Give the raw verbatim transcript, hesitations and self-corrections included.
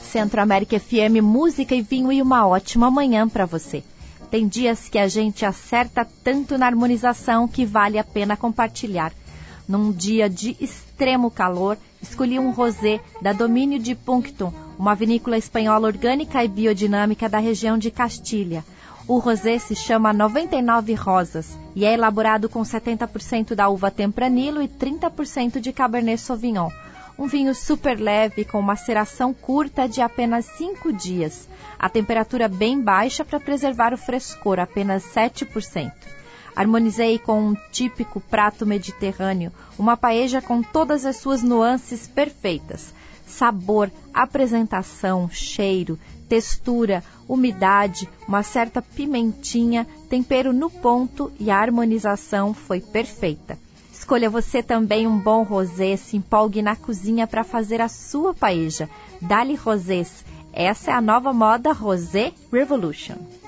Centro América F M, música e vinho e uma ótima manhã para você. Tem dias que a gente acerta tanto na harmonização que vale a pena compartilhar. Num dia de extremo calor, escolhi um rosé da Domínio de Punctum, uma vinícola espanhola orgânica e biodinâmica da região de Castilha. O rosé se chama noventa e nove Rosas e é elaborado com setenta por cento da uva Tempranillo e trinta por cento de Cabernet Sauvignon. Um vinho super leve com maceração curta de apenas cinco dias. A temperatura bem baixa para preservar o frescor, apenas sete por cento. Harmonizei com um típico prato mediterrâneo, uma paella com todas as suas nuances perfeitas. Sabor, apresentação, cheiro, textura, umidade, uma certa pimentinha, tempero no ponto e a harmonização foi perfeita. Escolha você também um bom rosé, se empolgue na cozinha para fazer a sua paella. Dali Rosés, essa é a nova moda Rosé Revolution.